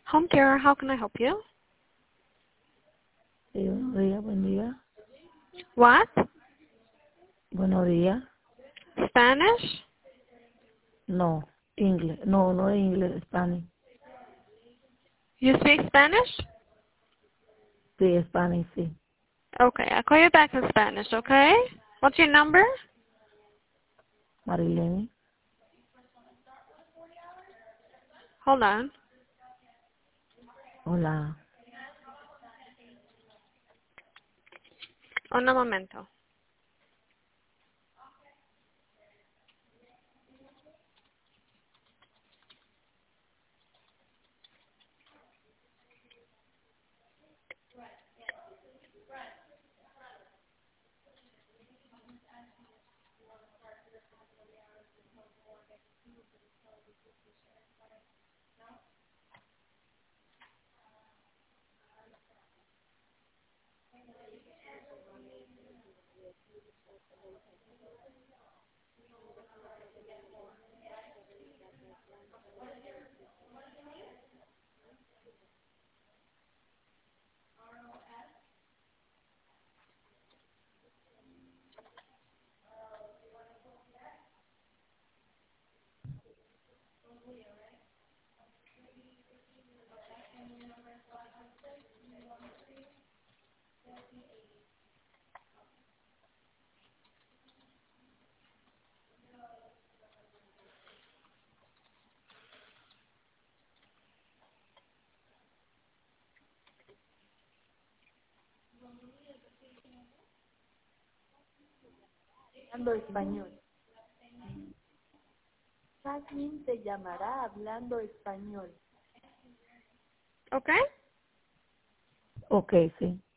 Home care, how can I help you? Sí, buenos días, buen día. What? Buenos días. Spanish? No, inglés. No, no es inglés, Spanish. You speak Spanish? Sí, Spanish, sí. Okay, I'll call you back in Spanish, okay? What's your number? Marilene. Hold on. Hola. Un momento. Hablando español. Jasmine te llamará hablando español. Okay? Ok, sí.